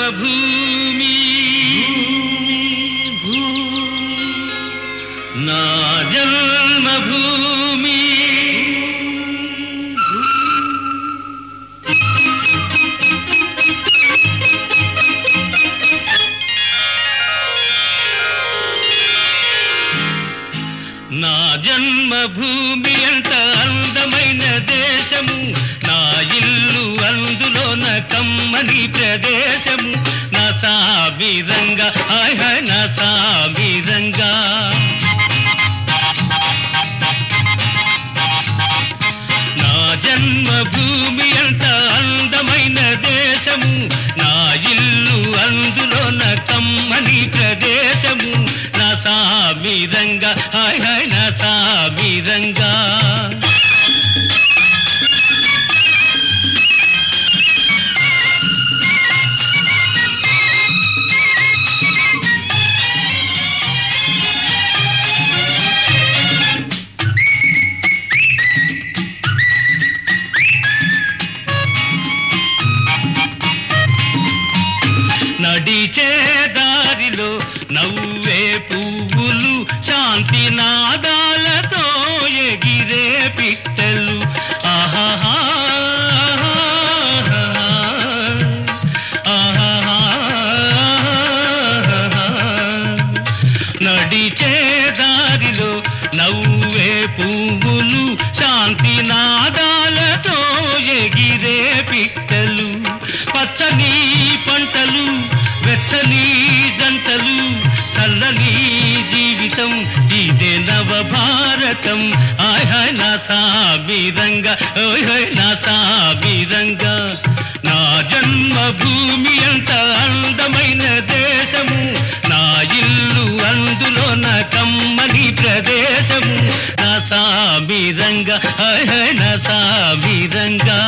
జన్మభూమి నా జన్మభూమి నా జన్మభూమి అంత అందమైన దేశము నా ఇల్లు అందులోన కమ్మని ప్రదేశము నా సామిరంగా హాయ్ హాయ్ నా సామిరంగా నా జన్మభూమి అంత అందమైన దేశము నా ఇల్లు అందులోన కమ్మని ప్రదేశము నా సామిరంగా హాయ్ హాయ్ నా సామిరంగా నడిచే దారిలో నవ్వే పువ్వులు శాంతి నాదాలతో ఎగిరే పిట్టలు ఆహాహా నడిచే దారిలో నవ్వే పువ్వులు శాంతి నాదాలతో ఎగిరే పిట్టలు పచ్చని పంటలు వెచ్చని జంటలు చల్లని జీవితం ఇదే నవ భారతం హాయ్ హాయ్ నా సామిరంగా ఓయ్ హాయ్ నా సామిరంగా నా జన్మభూమి అంత అందమైన దేశము నా ఇల్లు అందులోన కమ్మని ప్రదేశము నా సామిరంగా హాయ్ హాయ్ నా సామిరంగా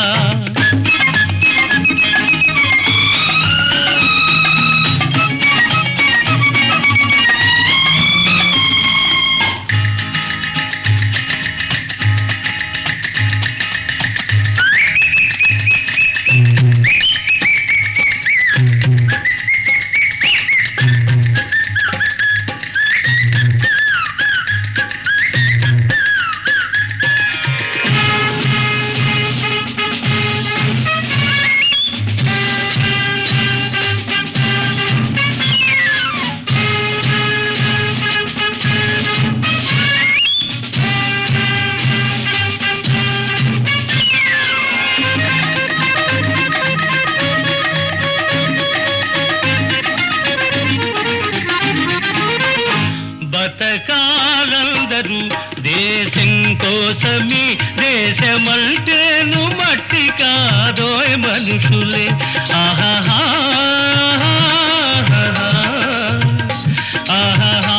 బతకాలందరూ దేశం కోసమే దేశమంటేను మట్టి కాదోయ్ మనుషులే ఆహాహా ఆహాహా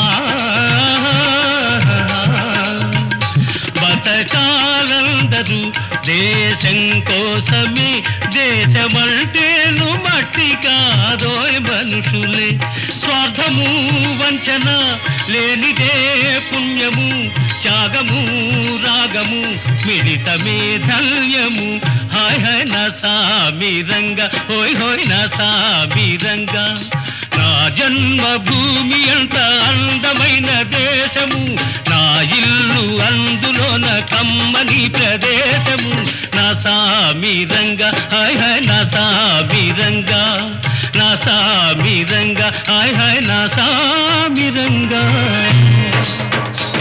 బతకాలందరూ దేశం కోసమే దేశమంటేను మట్టి కాదోయ్ మనుషులే స్వార్థము వంచన లేనిదే పుణ్యము త్యాగము రాగము మిళితమే ధన్యము హాయ్ హాయ్ నా సామిరంగా హోయ్ హోయ్ నా సామిరంగా నా జన్మభూమి అంత అందమైన దేశము నా ఇల్లు అందులోన కమ్మని ప్రదేశము నా సామిరంగా హాయ్ హాయ్ నా సామిరంగా నా సామిరంగా హాయ్ హాయ్ నా సామిరంగా